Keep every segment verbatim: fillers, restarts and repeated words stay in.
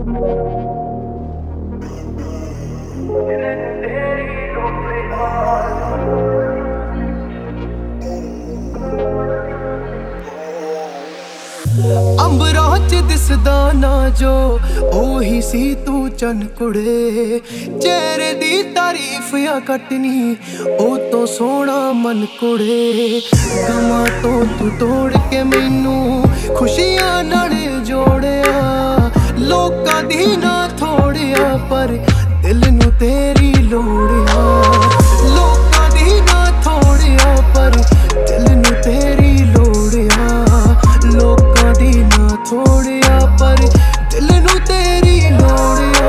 अंबरां च दिसदा ना जो ओही सी तू चन कुड़े, चेहरे दी तारीफ या कटनी ओ तो सोना मन कुड़े। गमां तो तू तोड़ के मैनू खुशियां नाल जोड़िया, लोकां दी ना थोड़िया पर दिल नू तेरी लोड़िया। लोकां दी ना थोड़िया पर दिल नू तेरी लोड़िया। लोकां दी ना थोड़िया पर दिल नू तेरी लोड़िया।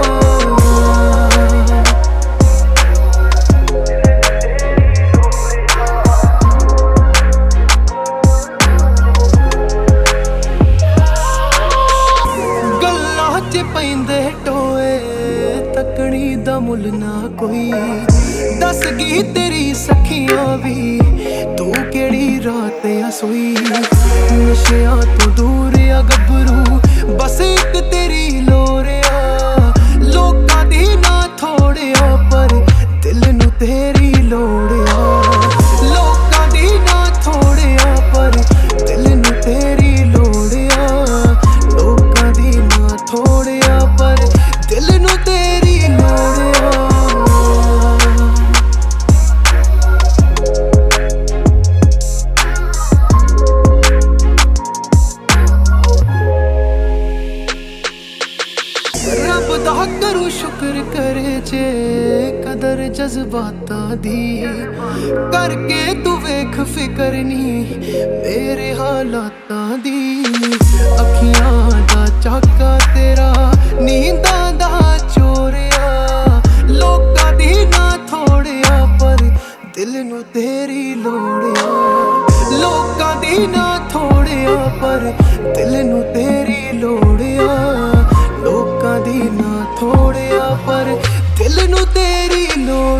गल्लां च पैंदे टोए तकनी दा मुल ना कोई, दस गी तेरी सखियां भी तू केड़ी रात आ सोई। नशियां तो दूर आ गबरू बस एक तेरी लोरिया, लोकां दी ना थोड़िया पर दिल नू तेरी लोड़िया। लोकां दी ना थोड़िया पर दिल नू तेरी लोड़िया। लोकां दी ना थोड़िया पर दिल नू तेरी लोड़िया। रब दा करूं शुक्र करे जे कदर जज्बातां दी, करके तू वेख फिकर नी मेरे हालातां दी। अखियां दा चाका तेरा नींदां दा चोरिया, लोकां दी ना थोड़िया पर दिल नू तेरी लोड़िया। लोकां दी ना थोड़िया पर दिल नू तेरी लोड़िया। लोकां दी ना थोड़िया पर दिल नू तेरी लोड़।